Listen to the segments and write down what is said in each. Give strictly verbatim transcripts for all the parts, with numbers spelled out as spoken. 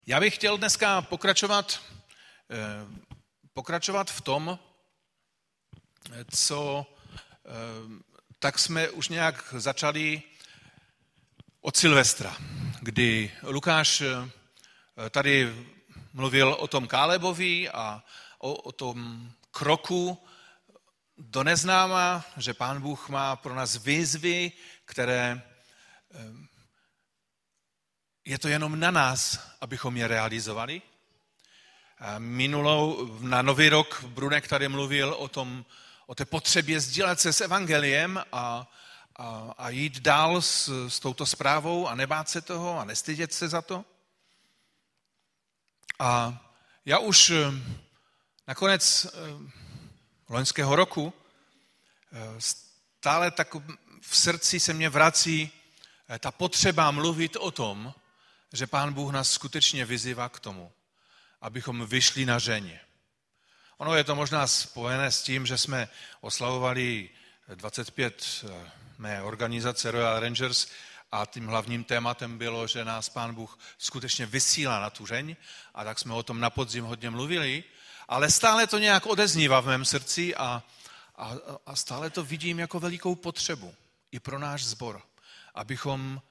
Já bych chtěl dneska pokračovat, pokračovat v tom, co tak jsme už nějak začali od Silvestra, kdy Lukáš tady mluvil o tom Kálebovi a o, o tom kroku do neznáma, že Pán Bůh má pro nás výzvy, které je to jenom na nás, abychom je realizovali. Minulou, na Nový rok Brunek tady mluvil o tom, o té potřebě sdílet se s evangeliem a, a, a jít dál s, s touto zprávou a nebát se toho a nestydět se za to. A já už nakonec loňského roku stále tak v srdci se mě vrací ta potřeba mluvit o tom, že Pán Bůh nás skutečně vyzývá k tomu, abychom vyšli na ženě. Ono je to možná spojené s tím, že jsme oslavovali dvacet pět mé organizace Royal Rangers a tím hlavním tématem bylo, že nás Pán Bůh skutečně vysílá na tu žeň a tak jsme o tom na podzim hodně mluvili, ale stále to nějak odeznívá v mém srdci a, a, a stále to vidím jako velikou potřebu i pro náš sbor, abychom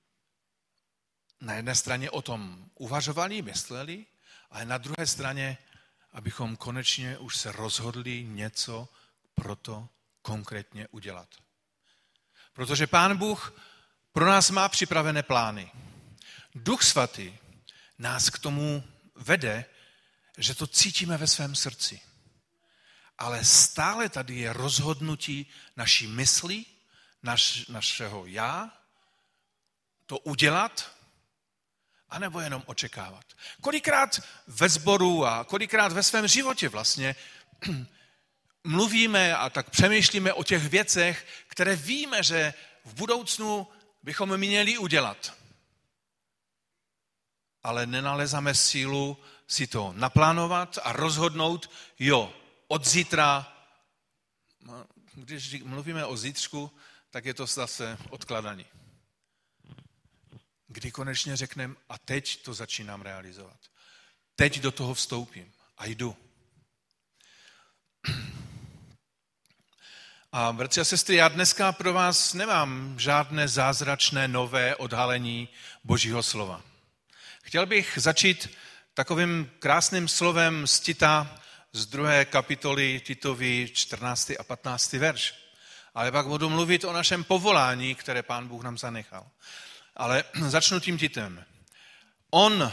na jedné straně o tom uvažovali, mysleli, ale na druhé straně, abychom konečně už se rozhodli něco pro to konkrétně udělat. Protože Pán Bůh pro nás má připravené plány. Duch Svatý nás k tomu vede, že to cítíme ve svém srdci. Ale stále tady je rozhodnutí naší mysli, naš, našeho já, to udělat, anebo jenom očekávat. Kolikrát ve sboru a kolikrát ve svém životě vlastně mluvíme a tak přemýšlíme o těch věcech, které víme, že v budoucnu bychom měli udělat. Ale nenalezáme sílu si to naplánovat a rozhodnout, jo, od zítra, když mluvíme o zítřku, tak je to zase odkladaní. Kdy konečně řekneme, a teď to začínám realizovat. Teď do toho vstoupím a jdu. A bratři a sestry, já dneska pro vás nemám žádné zázračné nové odhalení Božího slova. Chtěl bych začít takovým krásným slovem z Tita z druhé kapitoly Titovi čtrnáctý a patnáctý verš. Ale pak budu mluvit o našem povolání, které Pán Bůh nám zanechal. Ale začnu tím Titem. On,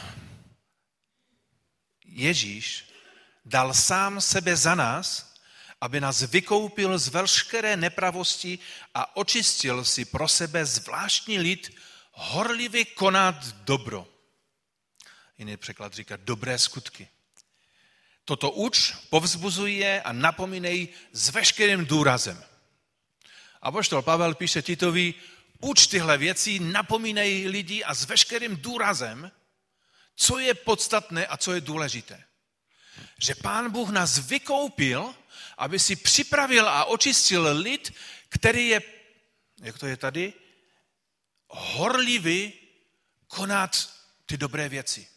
Ježíš, dal sám sebe za nás, aby nás vykoupil z veškeré nepravosti a očistil si pro sebe zvláštní lid, horlivě konat dobro. Jiný překlad říká dobré skutky. Toto uč, povzbuzuje a napomínej s veškerým důrazem. Apoštol Pavel píše Titovi, uč tyhle věci, napomínej lidi a s veškerým důrazem, co je podstatné a co je důležité. Že Pán Bůh nás vykoupil, aby si připravil a očistil lid, který je, jak to je tady, horlivý konat ty dobré věci.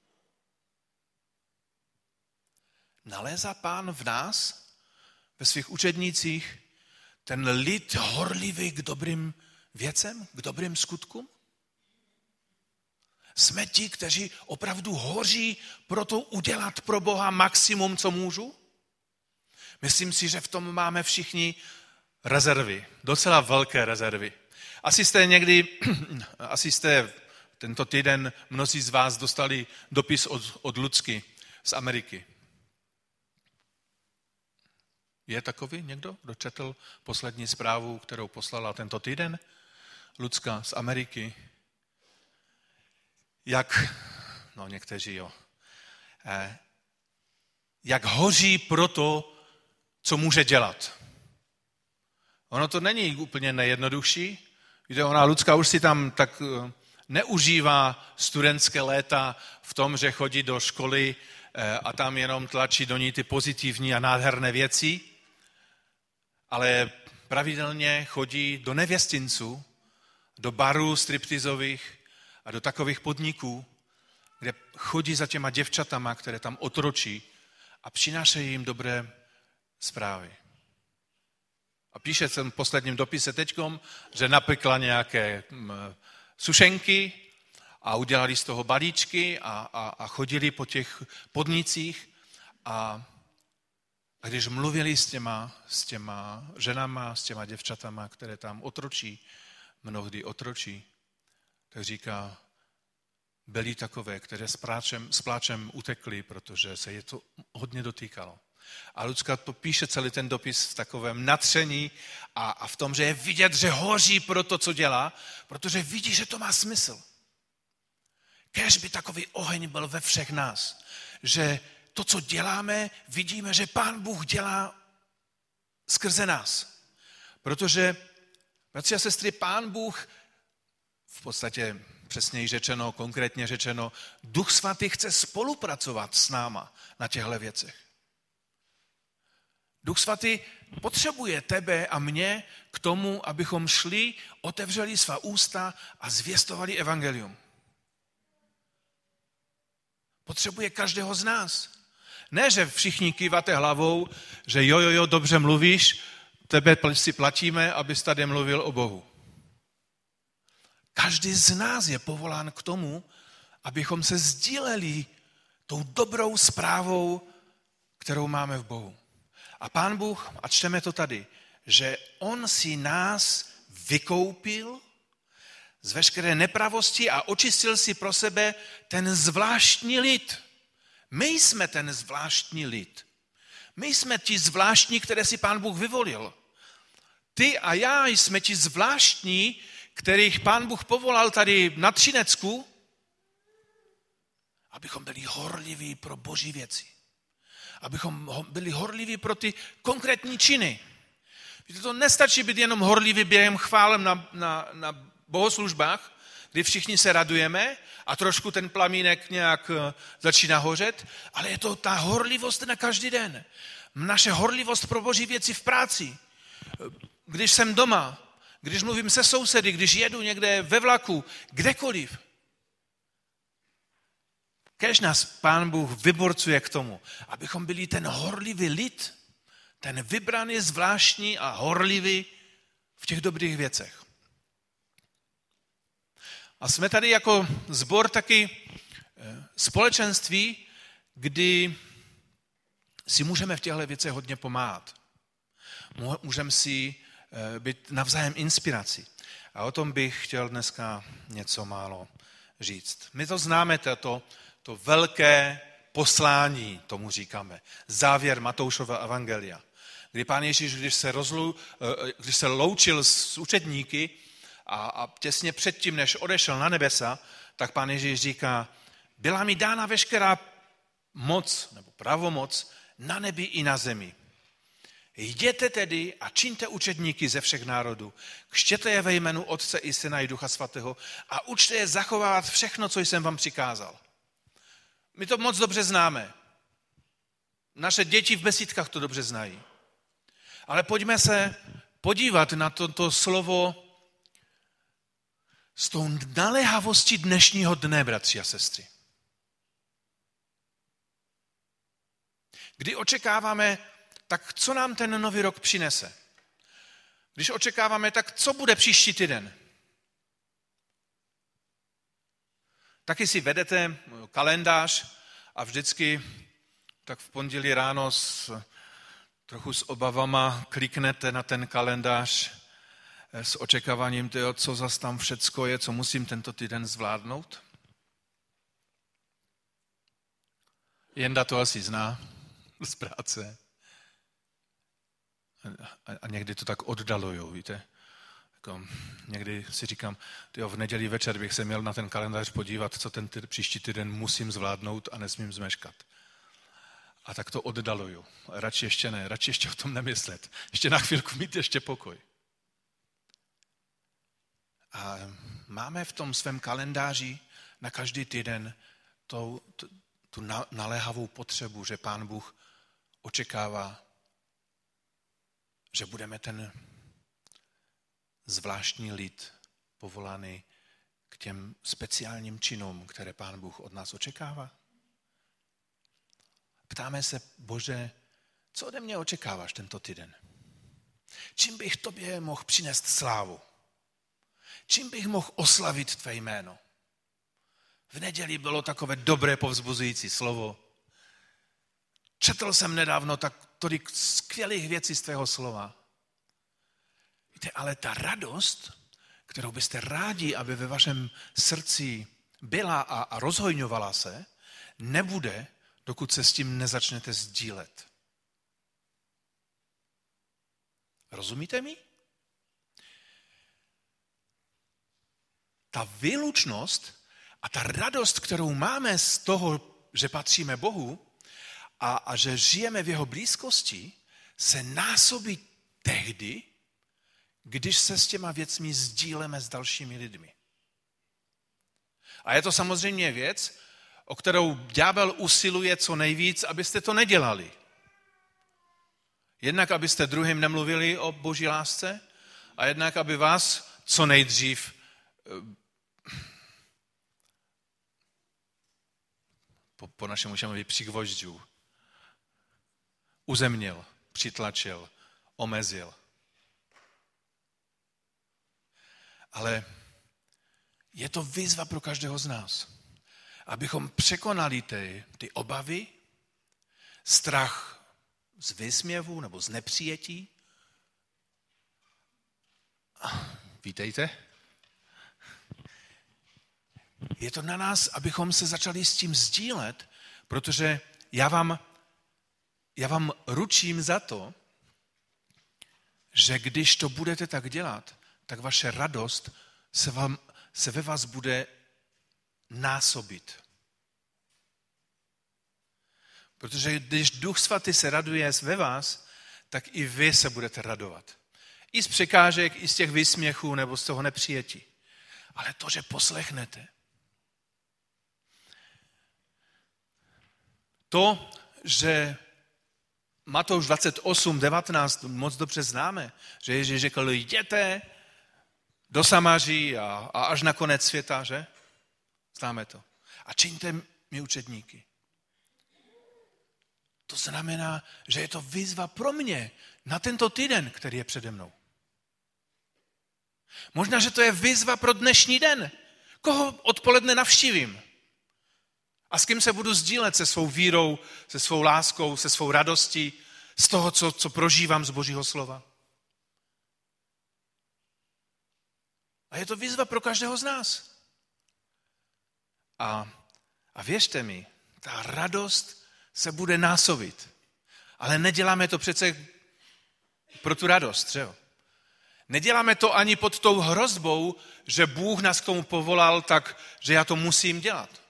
Nalézá Pán v nás, ve svých učednících, ten lid horlivý k dobrým věcem, k dobrým skutkům? Jsme ti, kteří opravdu hoří pro to udělat pro Boha maximum, co můžu? Myslím si, že v tom máme všichni rezervy, docela velké rezervy. Asi jste někdy, asi jste tento týden mnozí z vás dostali dopis od, od Lucky z Ameriky. Je takový někdo, kdo četl poslední zprávu, kterou poslala tento týden? Lucka z Ameriky. Jak, no někteří jo, eh, jak hoří pro to, co může dělat. Ono to není úplně nejjednodušší. Víte, ona Lucka už si tam tak neužívá studentské léta v tom, že chodí do školy eh, a tam jenom tlačí do ní ty pozitivní a nádherné věci, ale pravidelně chodí do nevěstinců, do barů striptizových a do takových podniků, kde chodí za těma děvčatama, které tam otročí a přinášejí jim dobré zprávy. A píše v tom posledním dopise teďkom, že napekla nějaké sušenky a udělali z toho balíčky a, a, a chodili po těch podnicích a, a když mluvili s těma, s těma ženama, s těma děvčatama, které tam otročí, mnohdy otročí, tak říká, byli takové, které s pláčem, s pláčem utekli, protože se je to hodně dotýkalo. A Lucka popíše celý ten dopis v takovém natření a, a v tom, že je vidět, že hoří pro to, co dělá, protože vidí, že to má smysl. Kéž by takový oheň byl ve všech nás, že to, co děláme, vidíme, že Pán Bůh dělá skrze nás. Protože, bratři a sestry, Pán Bůh, v podstatě přesněji řečeno, konkrétně řečeno, Duch Svatý chce spolupracovat s náma na těchto věcech. Duch Svatý potřebuje tebe a mě k tomu, abychom šli, otevřeli svá ústa a zvěstovali evangelium. Potřebuje každého z nás. Ne, že všichni kýváte hlavou, že jo, jo, jo, dobře mluvíš, tebe si platíme, abys tady mluvil o Bohu. Každý z nás je povolán k tomu, abychom se sdíleli tou dobrou zprávou, kterou máme v Bohu. A Pán Bůh, a čteme to tady, že on si nás vykoupil z veškeré nepravosti a očistil si pro sebe ten zvláštní lid. My jsme ten zvláštní lid. My jsme ti zvláštní, které si Pán Bůh vyvolil. Ty a já jsme ti zvláštní, kterých Pán Bůh povolal tady na Třinecku, abychom byli horliví pro Boží věci. Abychom byli horliví pro ty konkrétní činy. Víte, to nestačí být jenom horliví během chválem na, na, na bohoslužbách, kdy všichni se radujeme a trošku ten plamínek nějak začíná hořet, ale je to ta horlivost na každý den. Naše horlivost pro Boží věci v práci. Když jsem doma, když mluvím se sousedy, když jedu někde ve vlaku, kdekoliv. Kéž nás Pán Bůh vyborcuje k tomu, abychom byli ten horlivý lid, ten vybraný, zvláštní a horlivý v těch dobrých věcech. A jsme tady jako sbor taky společenství, kdy si můžeme v těchto věcech hodně pomáhat. Můžeme si být navzájem inspirací. A o tom bych chtěl dneska něco málo říct. My to známe, to, to velké poslání, tomu říkáme. Závěr Matoušova evangelia. Kdy Pán Ježíš, když se, rozlu, když se loučil s učedníky a, a těsně předtím, než odešel na nebesa, tak Pán Ježíš říká, byla mi dána veškerá moc, nebo pravomoc, na nebi i na zemi. Jděte tedy a čiňte učedníky ze všech národů. Křtěte je ve jménu Otce i Syna i Ducha Svatého a učte je zachovávat všechno, co jsem vám přikázal. My to moc dobře známe. Naše děti v besídkách to dobře znají. Ale pojďme se podívat na toto slovo s tou naléhavostí dnešního dne, bratři a sestry. Kdy očekáváme, tak co nám ten nový rok přinese? Když očekáváme, tak co bude příští týden? Taky si vedete kalendář a vždycky tak v pondělí ráno s, trochu s obavama kliknete na ten kalendář s očekáváním toho, co zas tam všecko je, co musím tento týden zvládnout. Jenda to asi zná z práce. A někdy to tak oddalujou, víte. Jako, někdy si říkám, tyjo, v neděli večer bych se měl na ten kalendář podívat, co ten tý, příští týden musím zvládnout a nesmím zmeškat. A tak to oddaluju. Radši ještě ne, radši ještě o tom nemyslet. Ještě na chvilku mít ještě pokoj. A máme v tom svém kalendáři na každý týden tu, tu, tu naléhavou potřebu, že Pán Bůh očekává, že budeme ten zvláštní lid povolaný k těm speciálním činům, které Pán Bůh od nás očekává? Ptáme se, Bože, co ode mě očekáváš tento týden? Čím bych tobě mohl přinést slávu? Čím bych mohl oslavit tvé jméno? V neděli bylo takové dobré povzbuzující slovo. Četl jsem nedávno tak tolik skvělých věcí z tvého slova. Víte, ale ta radost, kterou byste rádi, aby ve vašem srdci byla a, a rozhojňovala se, nebude, dokud se s tím nezačnete sdílet. Rozumíte mi? Ta výlučnost a ta radost, kterou máme z toho, že patříme Bohu a, a že žijeme v jeho blízkosti, se násobí tehdy, když se s těma věcmi sdíleme s dalšími lidmi. A je to samozřejmě věc, o kterou ďábel usiluje co nejvíc, abyste to nedělali. Jednak, abyste druhým nemluvili o Boží lásce a jednak, aby vás co nejdřív po, po našemu šamovi přigvožďů uzemnil, přitlačil, omezil. Ale je to výzva pro každého z nás, abychom překonali ty, ty obavy, strach z výsměvu nebo z nepřijetí. Vítejte. Je to na nás, abychom se začali s tím sdílet, protože já vám, já vám ručím za to, že když to budete tak dělat, tak vaše radost se, vám, se ve vás bude násobit. Protože když Duch Svatý se raduje ve vás, tak i vy se budete radovat. I z překážek, i z těch výsměchů nebo z toho nepřijetí. Ale to, že poslechnete. To, že Matouš dvacet osm devatenáct moc dobře známe, že Ježíš řekl, jděte do Samaří a, a až na konec světa, že? Známe to. A čiňte mi učedníky. To znamená, že je to výzva pro mě na tento týden, který je přede mnou. Možná, že to je výzva pro dnešní den. Koho odpoledne navštívím? A s kým se budu sdílet se svou vírou, se svou láskou, se svou radostí, z toho, co, co prožívám z Božího slova? A je to výzva pro každého z nás. A, a věřte mi, ta radost se bude násobit. Ale neděláme to přece pro tu radost, že jo? Neděláme to ani pod tou hrozbou, že Bůh nás k tomu povolal tak, že já to musím dělat.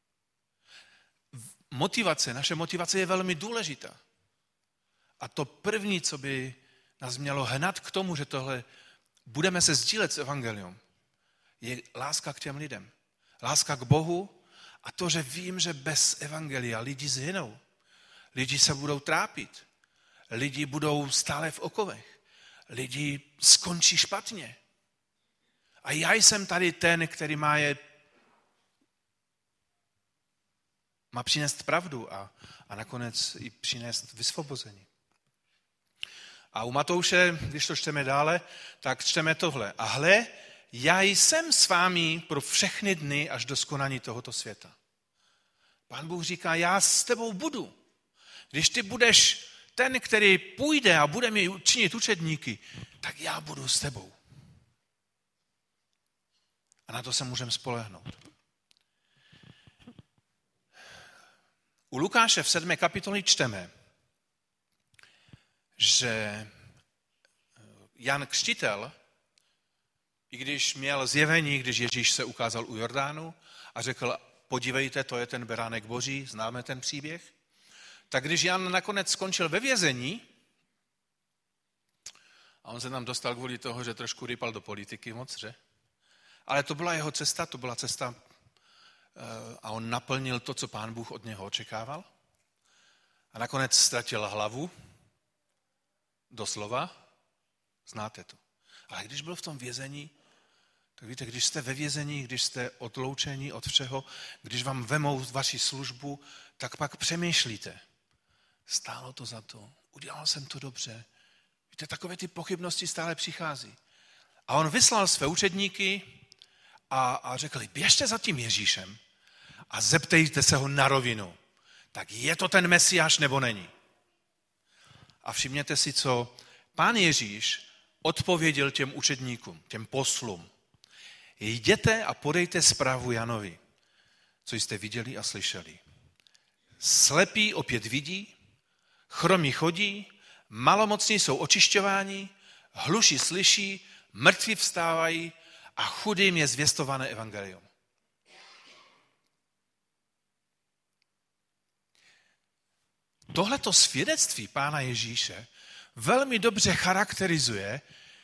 Motivace, naše motivace je velmi důležitá. A to první, co by nás mělo hnat k tomu, že tohle budeme se sdílet s evangelium, je láska k těm lidem. Láska k Bohu a to, že vím, že bez evangelia lidi zhynou. Lidi se budou trápit. Lidi budou stále v okovech. Lidi skončí špatně. A já jsem tady ten, který má je má přinést pravdu a, a nakonec i přinést vysvobození. A u Matouše, když to čteme dále, tak čteme tohle. A hle, já jsem s vámi pro všechny dny až do skonání tohoto světa. Pán Bůh říká, já s tebou budu. Když ty budeš ten, který půjde a bude mi činit učedníky, tak já budu s tebou. A na to se můžeme spolehnout. U Lukáše v sedmé kapitoli čteme, že Jan Křtitel, i když měl zjevení, když Ježíš se ukázal u Jordánu a řekl, podívejte, to je ten beránek Boží, známe ten příběh, tak když Jan nakonec skončil ve vězení, a on se tam dostal kvůli toho, že trošku rypal do politiky moc, že? Ale to byla jeho cesta, to byla cesta a on naplnil to, co Pán Bůh od něho očekával. A nakonec ztratil hlavu, doslova, znáte to. Ale když byl v tom vězení, Tak víte, když jste ve vězení, když jste odloučení od všeho, když vám vemou vaši službu, tak pak přemýšlíte. Stálo to za to, udělal jsem to dobře. Víte, takové ty pochybnosti stále přichází. A on vyslal své učedníky a, a řekli, běžte za tím Ježíšem a zeptejte se ho na rovinu. Tak je to ten Mesiáš nebo není? A všimněte si, co pán Ježíš odpověděl těm učedníkům, těm poslům. Jděte a podejte zprávu Janovi, co jste viděli a slyšeli. Slepí opět vidí, chromí chodí, malomocní jsou očišťováni, hluší slyší, mrtví vstávají a chudým je zvěstované evangelium. Tohleto svědectví pána Ježíše velmi dobře charakterizuje,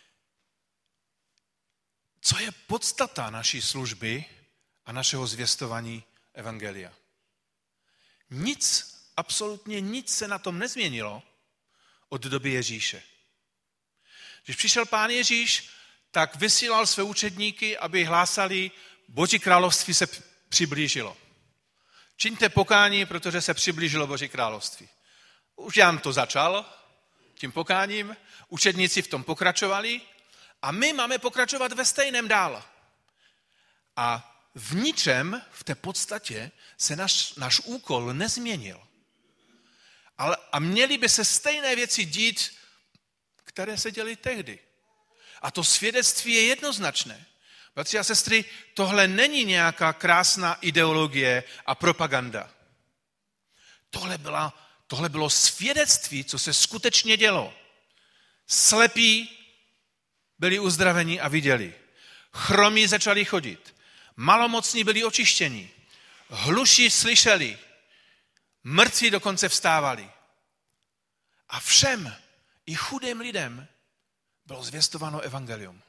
co je podstata naší služby a našeho zvěstování evangelia. Nic, absolutně nic se na tom nezměnilo od doby Ježíše. Když přišel pán Ježíš, tak vysílal své učedníky, aby hlásali, Boží království se přiblížilo. Čiňte pokání, protože se přiblížilo Boží království. Už Jan to začal tím pokáním, učedníci v tom pokračovali a my máme pokračovat ve stejném dál. A v ničem, v té podstatě, se náš, náš úkol nezměnil. Ale, a měly by se stejné věci dít, které se děly tehdy. A to svědectví je jednoznačné. Bratři a sestry, tohle není nějaká krásná ideologie a propaganda. Tohle, byla, tohle bylo svědectví, co se skutečně dělo. Slepí byli uzdraveni a viděli. Chromí začali chodit. Malomocní byli očištěni. Hluší slyšeli. Mrtví dokonce vstávali. A všem, i chudým lidem, bylo zvěstováno evangelium.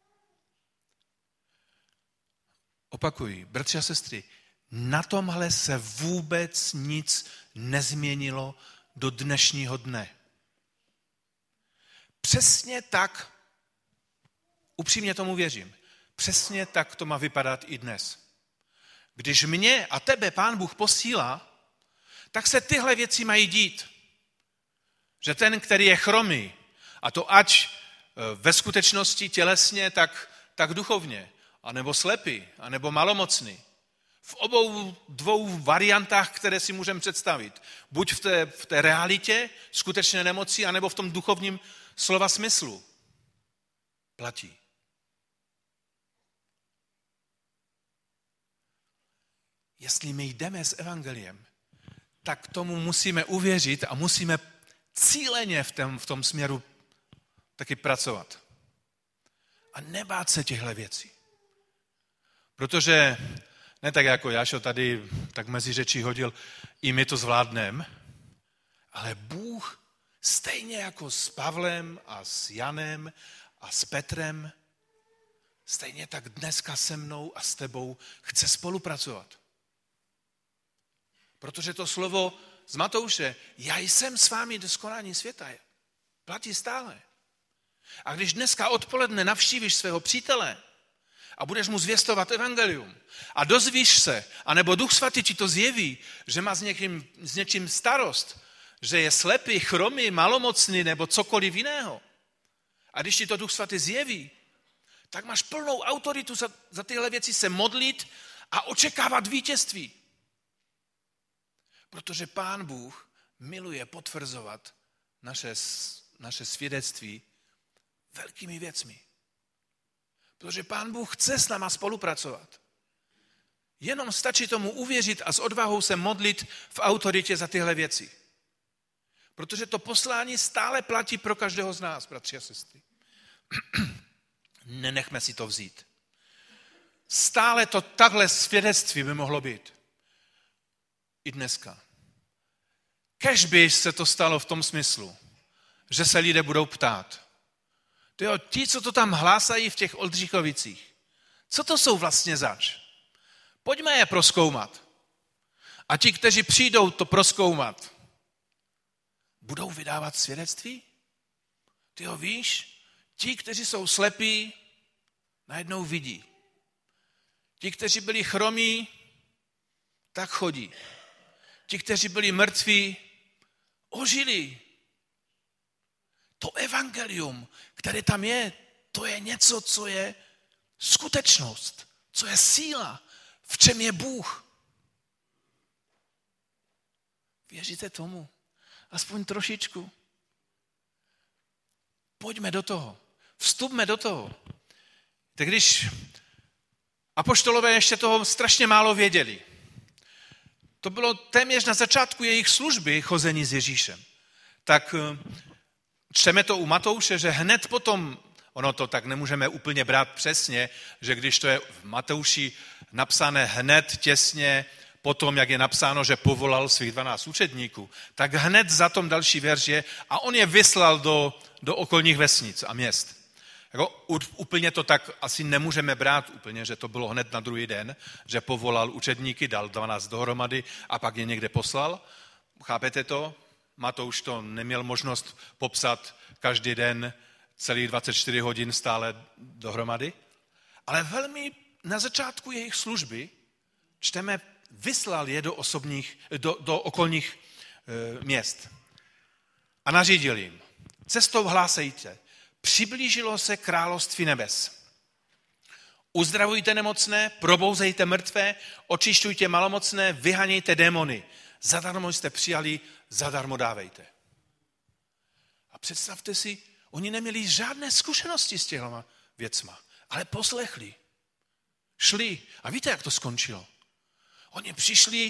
Opakuji, bratři a sestry, na tomhle se vůbec nic nezměnilo do dnešního dne. Přesně tak, upřímně tomu věřím, přesně tak to má vypadat i dnes. Když mě a tebe Pán Bůh posílá, tak se tyhle věci mají dít. Že ten, který je chromý, a to ať ve skutečnosti tělesně, tak, tak duchovně, anebo slepý, anebo malomocný. V obou dvou variantách, které si můžeme představit. Buď v té, v té realitě skutečné nemoci, anebo v tom duchovním slova smyslu. Platí. Jestli my jdeme s evangeliem, tak tomu musíme uvěřit a musíme cíleně v tom, v tom směru taky pracovat. A nebát se těchto věcí. Protože, ne tak jako Jášo tady tak mezi řečí hodil, i my to zvládneme, ale Bůh stejně jako s Pavlem a s Janem a s Petrem, stejně tak dneska se mnou a s tebou chce spolupracovat. Protože to slovo z Matouše, já jsem s vámi do skonání světa, platí stále. A když dneska odpoledne navštívíš svého přítele a budeš mu zvěstovat evangelium a dozvíš se, anebo Duch Svatý ti to zjeví, že má s, někým, s něčím starost, že je slepý, chromý, malomocný nebo cokoliv jiného. A když ti to Duch Svatý zjeví, tak máš plnou autoritu za, za tyhle věci se modlit a očekávat vítězství. Protože Pán Bůh miluje potvrzovat naše, naše svědectví velkými věcmi. Protože Pán Bůh chce s náma spolupracovat. Jenom stačí tomu uvěřit a s odvahou se modlit v autoritě za tyhle věci. Protože to poslání stále platí pro každého z nás, bratři a sestry. Nenechme si to vzít. Stále to takhle svědectví by mohlo být. I dneska. Kéž by se to stalo v tom smyslu, že se lidé budou ptát. Tyjo, ti, co to tam hlásají v těch Oldřichovicích, co to jsou vlastně zač? Pojďme je prozkoumat. A ti, kteří přijdou to prozkoumat, budou vydávat svědectví? Tyjo, víš, ti, kteří jsou slepí, najednou vidí. Ti, kteří byli chromí, tak chodí. Ti, kteří byli mrtví, ožili. To evangelium, které tam je, to je něco, co je skutečnost, co je síla, v čem je Bůh. Věříte tomu? Aspoň trošičku. Pojďme do toho. Vstupme do toho. Tak když apoštolové ještě toho strašně málo věděli, to bylo téměř na začátku jejich služby chození s Ježíšem, tak čteme to u Matouše, že hned potom, ono to tak nemůžeme úplně brát přesně, že když to je v Matouši napsané hned těsně potom, jak je napsáno, že povolal svých dvanáct učedníků, tak hned za tom další verš je a on je vyslal do, do okolních vesnic a měst. Jako, úplně to tak asi nemůžeme brát úplně, že to bylo hned na druhý den, že povolal učedníky, dal dvanáct dohromady a pak je někde poslal. Chápete to? Matouš to neměl možnost popsat každý den celý dvacet čtyři hodin stále dohromady. Ale velmi na začátku jejich služby čteme, vyslal je do, osobních, do, do okolních e, měst a nařídil jim. Cestou hlásejte. Přiblížilo se království nebes. Uzdravujte nemocné, probouzejte mrtvé, očišťujte malomocné, vyhanějte démony. Zadarmo jste přijali, zadarmo dávejte. A představte si, oni neměli žádné zkušenosti s těma věcma, ale poslechli. Šli. A víte, jak to skončilo? Oni přišli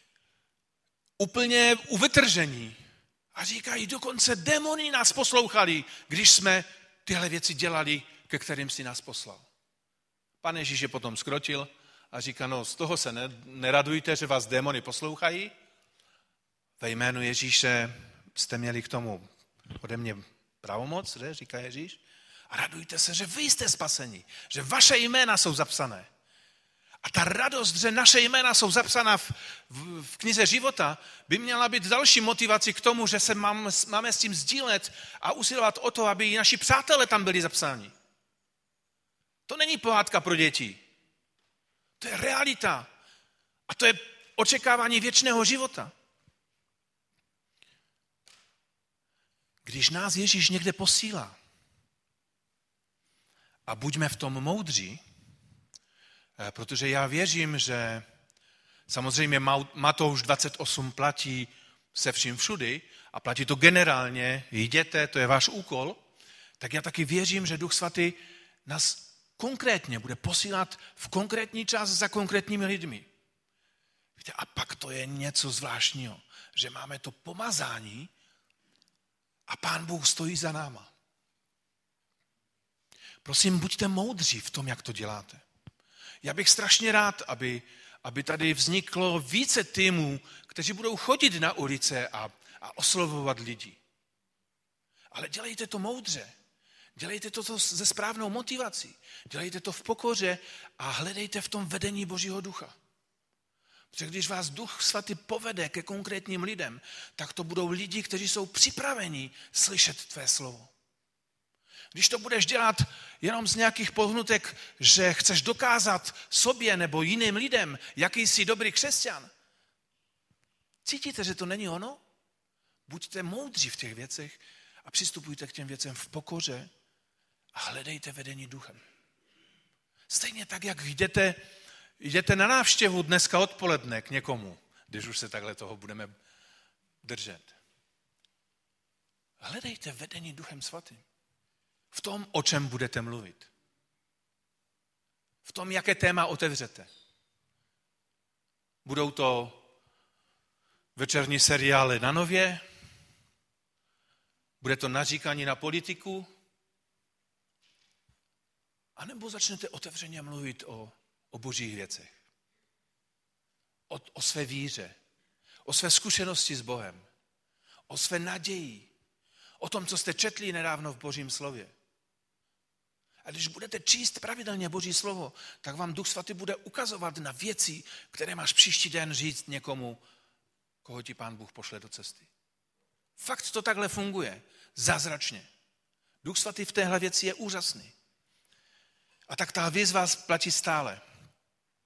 úplně uvytržení a říkají, dokonce démoni nás poslouchali, když jsme tyhle věci dělali, ke kterým si nás poslal. Pan Ježíš je potom skrotil a říká, no z toho se neradujte, že vás démoni poslouchají. Ve jménu Ježíše jste měli k tomu ode mě pravomoc, že? Říká Ježíš. A radujte se, že vy jste spaseni, že vaše jména jsou zapsané. A ta radost, že naše jména jsou zapsána v, v, v knize života, by měla být další motivací k tomu, že se mám, máme s tím sdílet a usilovat o to, aby i naši přátelé tam byli zapsáni. To není pohádka pro děti. To je realita. A to je očekávání věčného života. Když nás Ježíš někde posílá a buďme v tom moudří, protože já věřím, že samozřejmě Matouš dvacet osm platí se vším všudy a platí to generálně, jděte, to je váš úkol, tak já taky věřím, že Duch Svatý nás konkrétně bude posílat v konkrétní čas za konkrétními lidmi. Víte, a pak to je něco zvláštního, že máme to pomazání a Pán Bůh stojí za náma. Prosím, buďte moudří v tom, jak to děláte. Já bych strašně rád, aby, aby tady vzniklo více týmů, kteří budou chodit na ulice a, a oslovovat lidi. Ale dělejte to moudře. Dělejte to se správnou motivací. Dělejte to v pokoře a hledejte v tom vedení Božího ducha. Protože když vás Duch Svatý povede ke konkrétním lidem, tak to budou lidi, kteří jsou připraveni slyšet tvé slovo. Když to budeš dělat jenom z nějakých pohnutek, že chceš dokázat sobě nebo jiným lidem, jaký jsi dobrý křesťan, cítíte, že to není ono? Buďte moudří v těch věcech a přistupujte k těm věcem v pokoře a hledejte vedení duchem. Stejně tak, jak jdete, jdete na návštěvu dneska odpoledne k někomu, když už se takhle toho budeme držet. Hledejte vedení Duchem Svatým. V tom, o čem budete mluvit. V tom, jaké téma otevřete. Budou to večerní seriály na Nově? Bude to naříkání na politiku? A nebo začnete otevřeně mluvit o, o božích věcech. O, o své víře. O své zkušenosti s Bohem. O své naději. O tom, co jste četli nedávno v Božím slově. A když budete číst pravidelně Boží slovo, tak vám Duch Svatý bude ukazovat na věci, které máš příští den říct někomu, koho ti Pán Bůh pošle do cesty. Fakt to takhle funguje. Zázračně. Duch Svatý v téhle věci je úžasný. A tak ta výzva platí stále.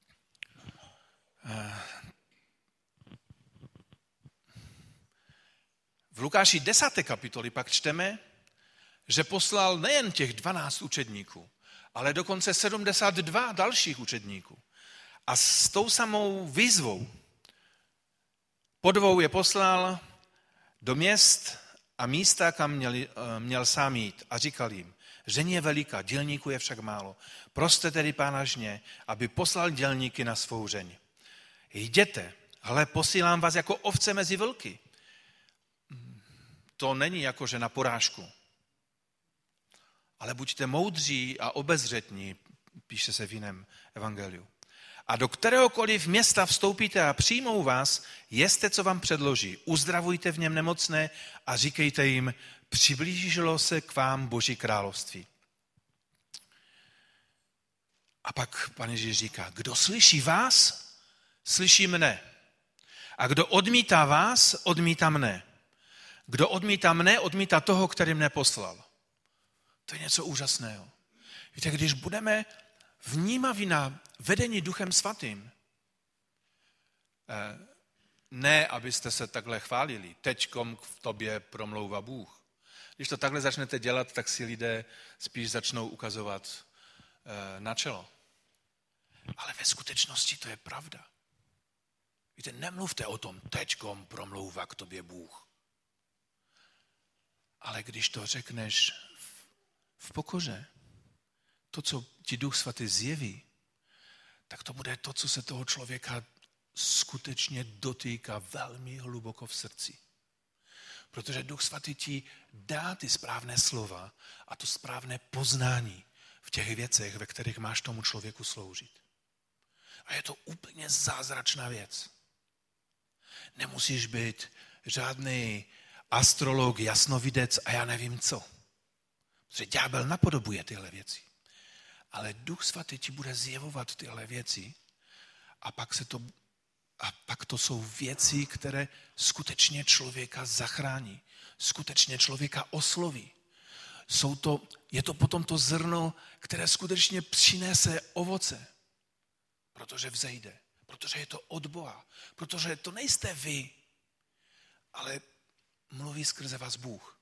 V Lukáši desáté kapitoli pak čteme, že poslal nejen těch dvanáct učedníků, ale dokonce sedmdesát dva dalších učedníků. A s tou samou výzvou po dvou je poslal do měst a místa, kam měli, měl sám jít. A říkal jim, žeň je veliká, dělníků je však málo. Proste tedy Pána žně, aby poslal dělníky na svou žeň. Jděte, hle, posílám vás jako ovce mezi vlky. To není jako, že na porážku. Ale buďte moudří a obezřetní, píše se v jiném evangeliu. A do kteréhokoliv města vstoupíte a přijmou vás, jeste, co vám předloží. Uzdravujte v něm nemocné a říkejte jim, přiblížilo se k vám Boží království. A pak Pán Ježíš říká, kdo slyší vás, slyší mne. A kdo odmítá vás, odmítá mne. Kdo odmítá mne, odmítá toho, který mne poslal. To je něco úžasného. Víte, když budeme vnímaví na vedení Duchem Svatým, ne, abyste se takhle chválili, teďkom v tobě promlouvá Bůh. Když to takhle začnete dělat, tak si lidé spíš začnou ukazovat na čelo. Ale ve skutečnosti to je pravda. Víte, nemluvte o tom, teďkom promlouvá k tobě Bůh. Ale když to řekneš v pokoře, to, co ti Duch Svatý zjeví, tak to bude to, co se toho člověka skutečně dotýká velmi hluboko v srdci. Protože Duch Svatý ti dá ty správné slova a to správné poznání v těch věcech, ve kterých máš tomu člověku sloužit. A je to úplně zázračná věc. Nemusíš být žádný astrolog, jasnovidec a já nevím co. Protože ďábel napodobuje tyhle věci. Ale Duch Svatý ti bude zjevovat tyhle věci a pak, se to, a pak to jsou věci, které skutečně člověka zachrání. Skutečně člověka osloví. Jsou to, je to potom to zrno, které skutečně přinese ovoce. Protože vzejde. Protože je to od Boha. Protože to nejste vy, ale mluví skrze vás Bůh.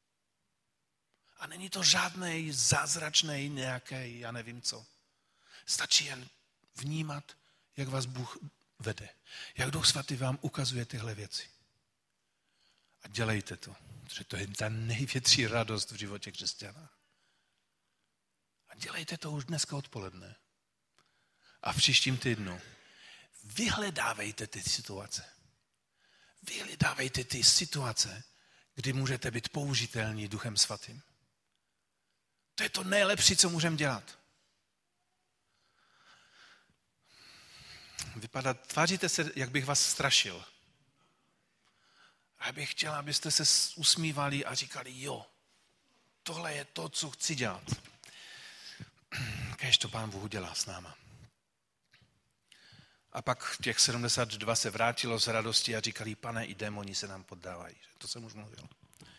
A není to žádnej zázračný nějaký, já nevím co. Stačí jen vnímat, jak vás Bůh vede. Jak Duch Svatý vám ukazuje tyhle věci. A dělejte to, protože to je ta největší radost v životě křesťana. A dělejte to už dneska odpoledne. A v příštím týdnu vyhledávejte ty situace. Vyhledávejte ty situace, kdy můžete být použitelní Duchem Svatým. To je to nejlepší, co můžeme dělat. Vypadá, tváříte se, jak bych vás strašil. A já bych chtěl, abyste se usmívali a říkali, jo, tohle je to, co chci dělat. Kéž to Pán Bůh udělá s náma. A pak těch sedmdesát dva se vrátilo z radosti a říkali, Pane, i démoni se nám poddávají. To jsem už mluvil.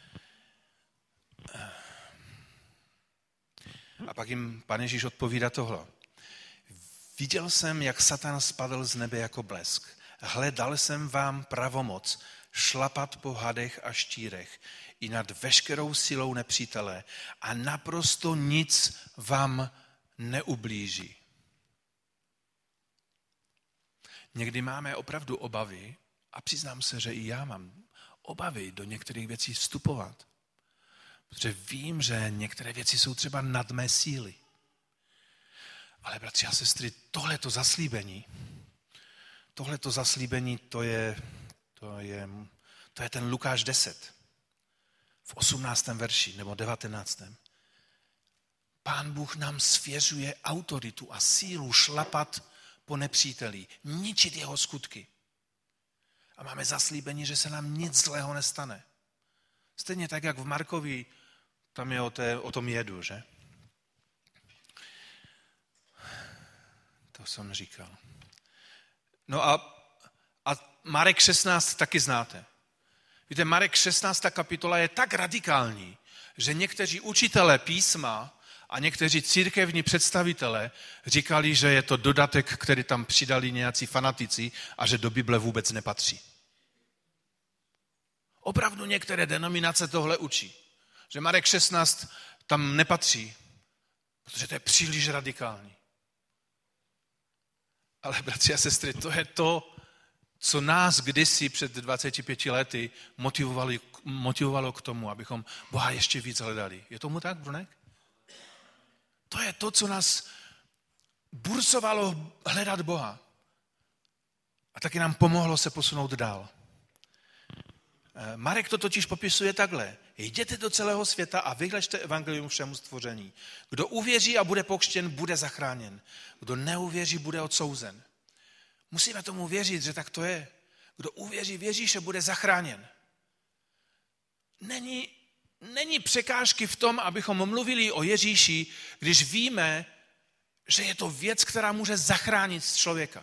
A pak jim Pán Ježíš odpovídá tohle. Viděl jsem, jak Satan spadl z nebe jako blesk. Hle, dal jsem vám pravomoc šlapat po hadech a štírech i nad veškerou silou nepřítele a naprosto nic vám neublíží. Někdy máme opravdu obavy a přiznám se, že i já mám obavy do některých věcí vstupovat. Protože vím, že některé věci jsou třeba nad mé síly. Ale bratři a sestry, tohleto zaslíbení, tohleto zaslíbení, to je, to je, to je ten Lukáš deset. V osmnáctém verši nebo devatenáctém. Pán Bůh nám svěřuje autoritu a sílu šlapat po nepříteli, ničit jeho skutky. A máme zaslíbení, že se nám nic zlého nestane. Stejně tak, jak v Markovi, tam je o, té, o tom jedu, že? To jsem říkal. No a, a Marek šestnáct taky znáte. Víte, Marek šestnáctá kapitola je tak radikální, že někteří učitelé písma A někteří církevní představitelé říkali, že je to dodatek, který tam přidali nějací fanatici a že do Bible vůbec nepatří. Opravdu některé denominace tohle učí, že Marek šestnáct tam nepatří, protože to je příliš radikální. Ale bratři a sestry, to je to, co nás kdysi před dvaceti pěti lety motivovalo, motivovalo k tomu, abychom Boha ještě víc hledali. Je tomu tak, Brunek? To je to, co nás burzovalo hledat Boha. A taky nám pomohlo se posunout dál. Marek to totiž popisuje takhle. Jděte do celého světa a vyhlašte evangelium všemu stvoření. Kdo uvěří a bude pokřtěn, bude zachráněn. Kdo neuvěří, bude odsouzen. Musíme tomu věřit, že tak to je. Kdo uvěří v Ježíše, bude zachráněn. Není, není překážky v tom, abychom mluvili o Ježíši, když víme, že je to věc, která může zachránit člověka.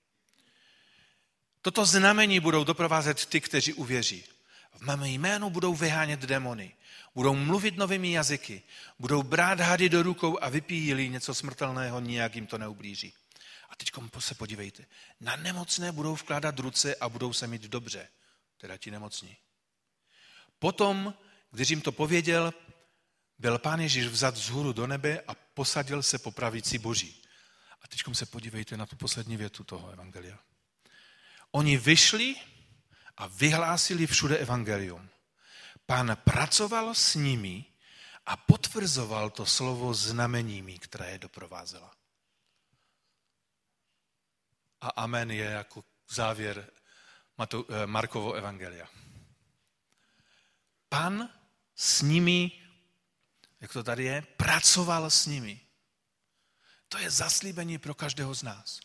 Toto znamení budou doprovázet ty, kteří uvěří. V mém jménu budou vyhánět démony, budou mluvit novými jazyky, budou brát hady do rukou a vypíjí něco smrtelného, nijak jim to neublíží. A teď se podívejte, na nemocné budou vkládat ruce a budou se mít dobře, teda ti nemocní. Potom, když jim to pověděl, byl Pán Ježíš vzat vzhůru do nebe a posadil se po pravici Boží. A teď se podívejte na tu poslední větu toho evangelia. Oni vyšli a vyhlásili všude evangelium. Pán pracoval s nimi a potvrzoval to slovo znameními, které je doprovázela. A amen je jako závěr Markovo evangelia. Pán s nimi, jak to tady je, pracoval s nimi. To je zaslíbení pro každého z nás.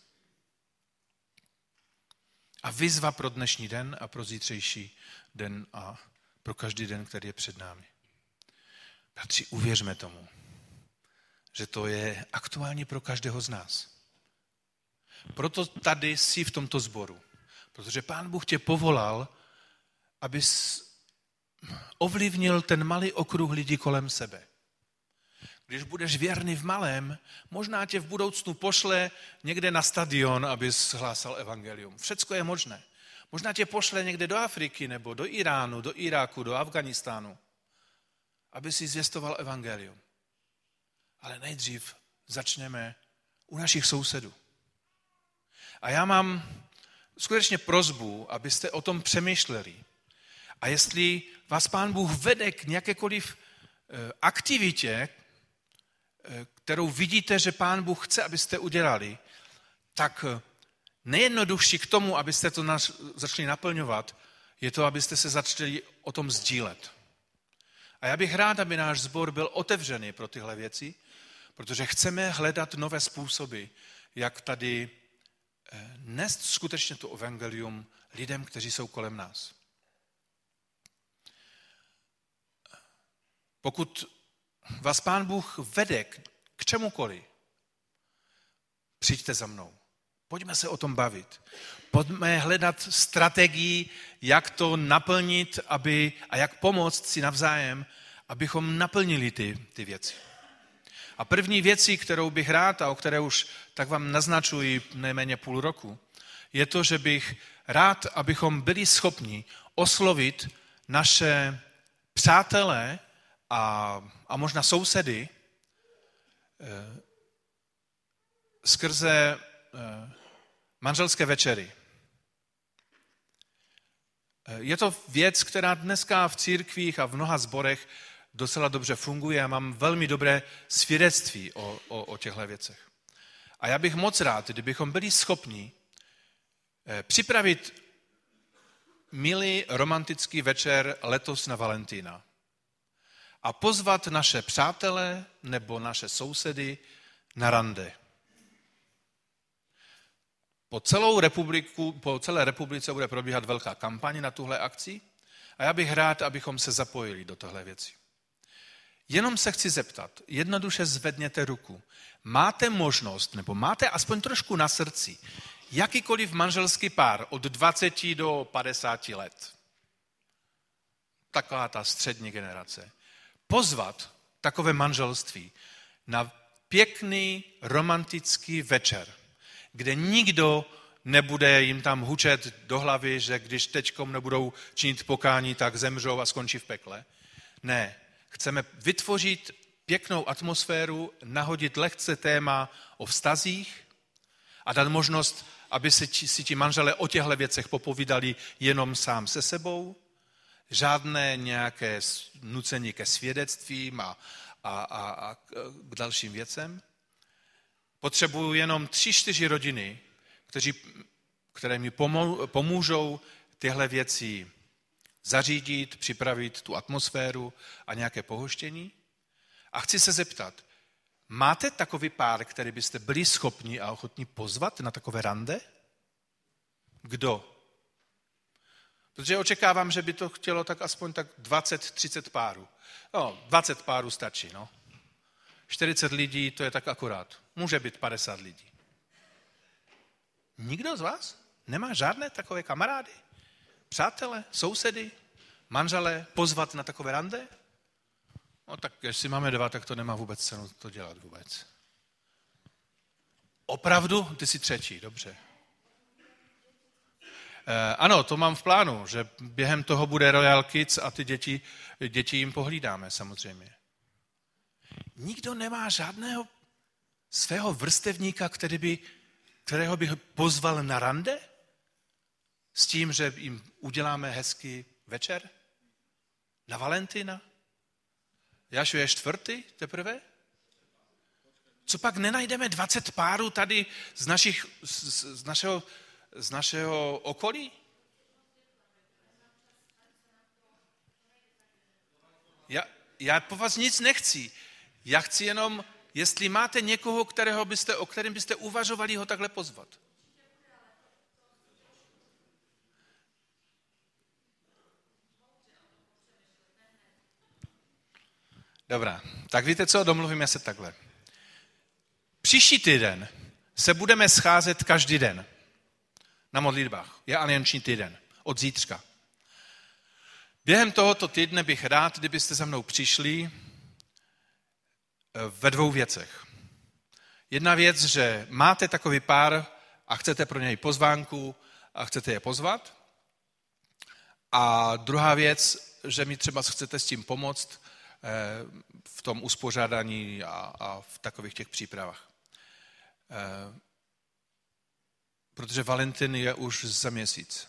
A výzva pro dnešní den a pro zítřejší den a pro každý den, který je před námi. Bratři, uvěřme tomu, že to je aktuální pro každého z nás. Proto tady jsi v tomto sboru. Protože Pán Bůh tě povolal, abys ovlivnil ten malý okruh lidí kolem sebe. Když budeš věrný v malém, možná tě v budoucnu pošle někde na stadion, abys hlásal evangelium. Všecko je možné. Možná tě pošle někde do Afriky, nebo do Iránu, do Iráku, do Afganistánu, aby si zvěstoval evangelium. Ale nejdřív začneme u našich sousedů. A já mám skutečně prosbu, abyste o tom přemýšleli. A jestli vás Pán Bůh vede k nějakékoliv aktivitě, kterou vidíte, že Pán Bůh chce, abyste udělali, tak nejjednodušší k tomu, abyste to začali naplňovat, je to, abyste se začali o tom sdílet. A já bych rád, aby náš sbor byl otevřený pro tyhle věci, protože chceme hledat nové způsoby, jak tady nést skutečně to evangelium lidem, kteří jsou kolem nás. Pokud vás Pán Bůh vede k čemukoliv, přijďte za mnou. Pojďme se o tom bavit. Pojďme hledat strategii, jak to naplnit aby, a jak pomoct si navzájem, abychom naplnili ty, ty věci. A první věcí, kterou bych rád a o které už tak vám naznačuji nejméně půl roku, je to, že bych rád, abychom byli schopni oslovit naše přátelé a, a možná sousedy eh, skrze eh, manželské večery. Eh, je to věc, která dneska v církvích a v mnoha sborech docela dobře funguje a mám velmi dobré svědectví o, o, o těchto věcech. A já bych moc rád, kdybychom byli schopni eh, připravit milý romantický večer letos na Valentína a pozvat naše přátele nebo naše sousedy na rande. Po, celou republiku, po celé republice bude probíhat velká kampaň na tuhle akci a já bych rád, abychom se zapojili do tohle věci. Jenom se chci zeptat, jednoduše zvedněte ruku. Máte možnost, nebo máte aspoň trošku na srdci, jakýkoliv manželský pár od dvaceti do padesáti let, taková ta střední generace, pozvat takové manželství na pěkný romantický večer, kde nikdo nebude jim tam hučet do hlavy, že když teďkom nebudou činit pokání, tak zemřou a skončí v pekle. Ne, chceme vytvořit pěknou atmosféru, nahodit lehce téma o vztazích a dát možnost, aby si ti, si ti manželé o těchto věcech popovídali jenom sám se sebou, žádné nějaké nucení ke svědectvím a, a, a, a k dalším věcem. Potřebuju jenom tři, čtyři rodiny, kteří, které mi pomůžou tyhle věci zařídit, připravit tu atmosféru a nějaké pohoštění. A chci se zeptat, máte takový pár, který byste byli schopni a ochotní pozvat na takové rande? Kdo? Protože očekávám, že by to chtělo tak aspoň tak dvacet třicet párů. No, dvacet párů stačí, no. čtyřicet lidí, to je tak akorát. Může být padesát lidí. Nikdo z vás nemá žádné takové kamarády, přátele, sousedy, manželé pozvat na takové rande? No tak jestli máme dva, tak to nemá vůbec cenu to dělat vůbec. Opravdu? Ty jsi třetí, dobře. E, ano, to mám v plánu, že během toho bude Royal Kids a ty děti, děti jim pohlídáme samozřejmě. Nikdo nemá žádného svého vrstevníka, který by, kterého bych pozval na rande? S tím, že jim uděláme hezký večer? Na Valentína? Jašu je čtvrtý teprve? Co pak nenajdeme dvacet párů tady z, našich, z, z, našeho, z našeho okolí? Já, já po vás nic nechci. Já chci jenom, jestli máte někoho, kterého byste, o kterém byste uvažovali ho takhle pozvat. Dobrá, tak víte co, domluvíme se takhle. Příští týden se budeme scházet každý den na modlitbách. Je alianční týden, od zítřka. Během tohoto týdne bych rád, kdybyste za mnou přišli ve dvou věcech. Jedna věc, že máte takový pár a chcete pro něj pozvánku a chcete je pozvat. A druhá věc, že mi třeba chcete s tím pomoct v tom uspořádání a, a v takových těch přípravách. Protože Valentín je už za měsíc.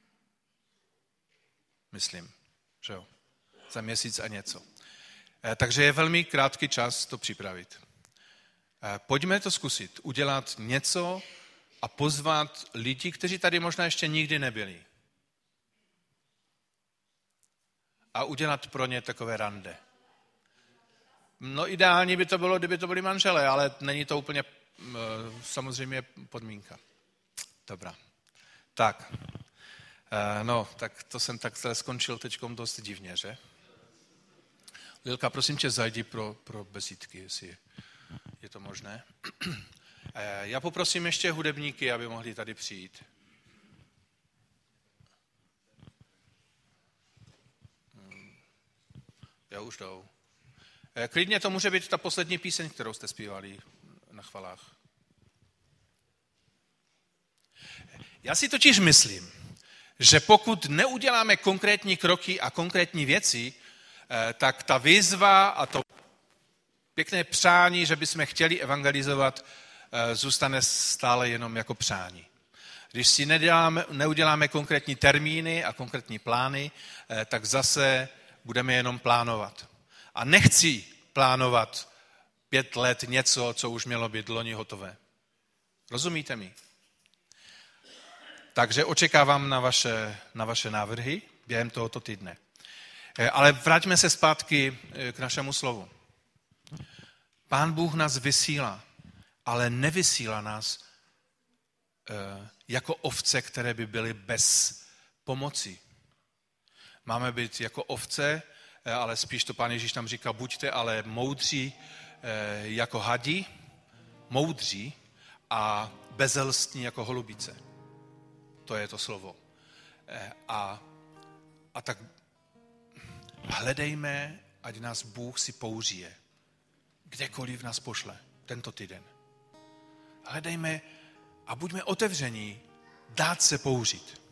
Myslím, že jo. Za měsíc a něco. Takže je velmi krátký čas to připravit. Pojďme to zkusit, udělat něco a pozvat lidi, kteří tady možná ještě nikdy nebyli. A udělat pro ně takové rande. No ideální by to bylo, kdyby to byli manželé, ale není to úplně samozřejmě podmínka. Dobrá. Tak. No, tak to jsem tak skončil teďkom dost divně, že? Lilka, prosím tě, zajdi pro, pro besídky, jestli je to možné. Já poprosím ještě hudebníky, aby mohli tady přijít. Já už jdou. Klidně to může být ta poslední píseň, kterou jste zpívali na chvalách. Já si totiž myslím, že pokud neuděláme konkrétní kroky a konkrétní věci, tak ta výzva a to pěkné přání, že bychom chtěli evangelizovat, zůstane stále jenom jako přání. Když si neděláme, neuděláme konkrétní termíny a konkrétní plány, tak zase budeme jenom plánovat. A nechci plánovat pět let něco, co už mělo být loni hotové. Rozumíte mi? Takže očekávám na vaše, na vaše návrhy během tohoto týdne. Ale vraťme se zpátky k našemu slovu. Pán Bůh nás vysílá, ale nevysílá nás jako ovce, které by byly bez pomoci. Máme být jako ovce, ale spíš to Pán Ježíš tam říká, buďte ale moudří jako hadi, moudří a bezelstní jako holubice. To je to slovo. A, a tak hledejme, ať nás Bůh si použije. kdekoliv nás pošle tento týden. Hledejme a buďme otevření dát se použít.